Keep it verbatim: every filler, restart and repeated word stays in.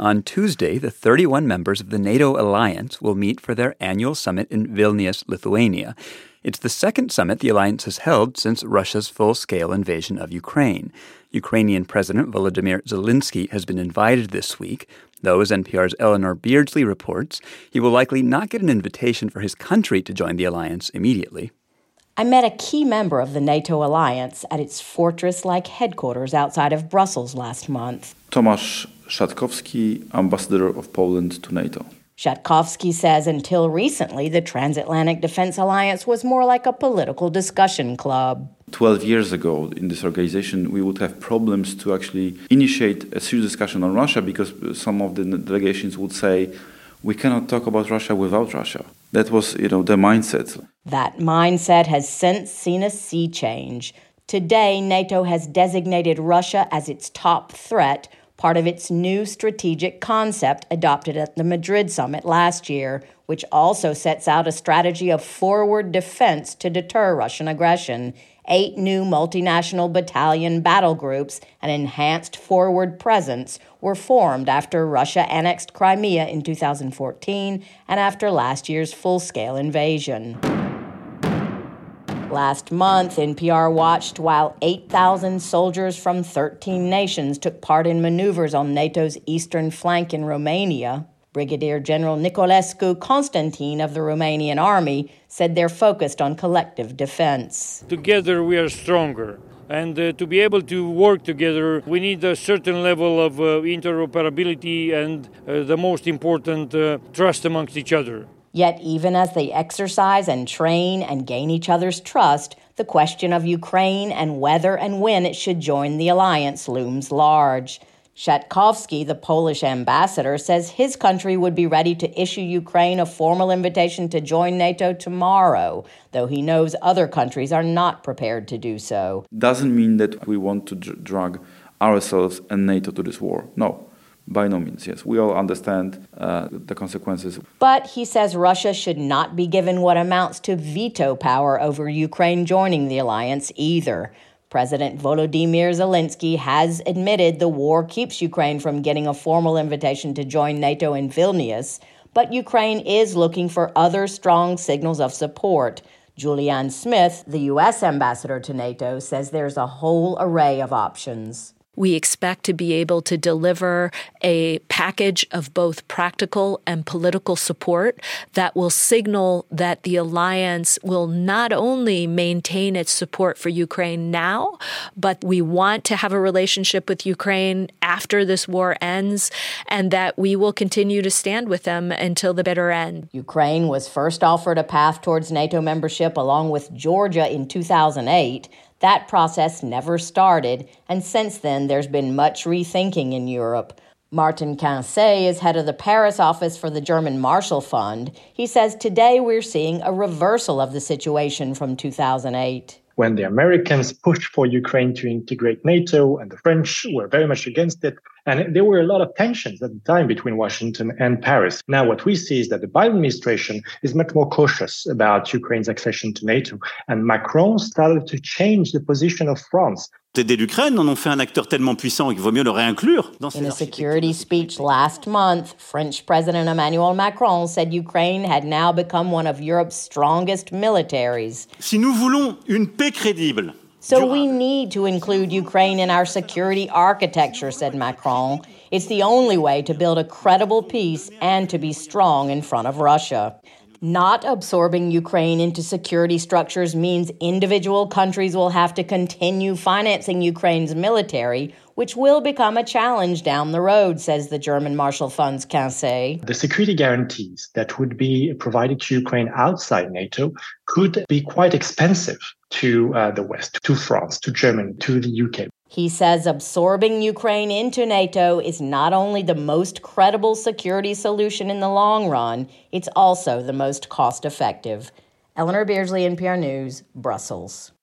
On Tuesday, the thirty-one members of the NATO alliance will meet for their annual summit in Vilnius, Lithuania. It's the second summit the alliance has held since Russia's full-scale invasion of Ukraine. Ukrainian President Volodymyr Zelensky has been invited this week, though, as N P R's Eleanor Beardsley reports, he will likely not get an invitation for his country to join the alliance immediately. I met a key member of the NATO alliance at its fortress-like headquarters outside of Brussels last month. Tomasz Szatkowski, ambassador of Poland to NATO. Szatkowski says until recently, the Transatlantic Defense Alliance was more like a political discussion club. Twelve years ago, in this organization, we would have problems to actually initiate a serious discussion on Russia because some of the delegations would say, we cannot talk about Russia without Russia. That was, you know, the mindset. That mindset has since seen a sea change. Today, NATO has designated Russia as its top threat, part of its new strategic concept adopted at the Madrid summit last year, which also sets out a strategy of forward defense to deter Russian aggression. Eight new multinational battalion battle groups, an enhanced forward presence, were formed after Russia annexed Crimea in two thousand fourteen and after last year's full-scale invasion. Last month, N P R watched while eight thousand soldiers from thirteen nations took part in maneuvers on NATO's eastern flank in Romania. Brigadier General Niculescu Constantin of the Romanian Army said they're focused on collective defense. Together we are stronger. And uh, to be able to work together, we need a certain level of uh, interoperability and, uh, the most important, uh, trust amongst each other. Yet even as they exercise and train and gain each other's trust, the question of Ukraine and whether and when it should join the alliance looms large. Szatkowski, the Polish ambassador, says his country would be ready to issue Ukraine a formal invitation to join NATO tomorrow, though he knows other countries are not prepared to do so. Doesn't mean that we want to dr- drag ourselves and NATO to this war. No. By no means, yes. We all understand uh, the consequences. But he says Russia should not be given what amounts to veto power over Ukraine joining the alliance either. President Volodymyr Zelensky has admitted the war keeps Ukraine from getting a formal invitation to join NATO in Vilnius, but Ukraine is looking for other strong signals of support. Julianne Smith, the U S ambassador to NATO, says there's a whole array of options. We expect to be able to deliver a package of both practical and political support that will signal that the alliance will not only maintain its support for Ukraine now, but we want to have a relationship with Ukraine after this war ends, and that we will continue to stand with them until the bitter end. Ukraine was first offered a path towards NATO membership along with Georgia in two thousand eight. That process never started, and since then there's been much rethinking in Europe. Martin Quincey is head of the Paris office for the German Marshall Fund. He says today we're seeing a reversal of the situation from two thousand eight. When the Americans pushed for Ukraine to integrate NATO and the French were very much against it, and there were a lot of tensions at the time between Washington and Paris. Now what we see is that the Biden administration is much more cautious about Ukraine's accession to NATO, and Macron started to change the position of France. Aider l'Ukraine, en ont fait un acteur tellement puissant qu'il vaut mieux le réinclure. In a security speech last month, French President Emmanuel Macron said Ukraine had now become one of Europe's strongest militaries. Si nous voulons une paix crédible, So we need to include Ukraine in our security architecture, said Macron. It's the only way to build a credible peace and to be strong in front of Russia. Not absorbing Ukraine into security structures means individual countries will have to continue financing Ukraine's military, which will become a challenge down the road, says the German Marshall Fund's Quincey. The security guarantees that would be provided to Ukraine outside NATO could be quite expensive to uh, the West, to France, to Germany, to the U K. He says absorbing Ukraine into NATO is not only the most credible security solution in the long run, it's also the most cost-effective. Eleanor Beardsley, N P R News, Brussels.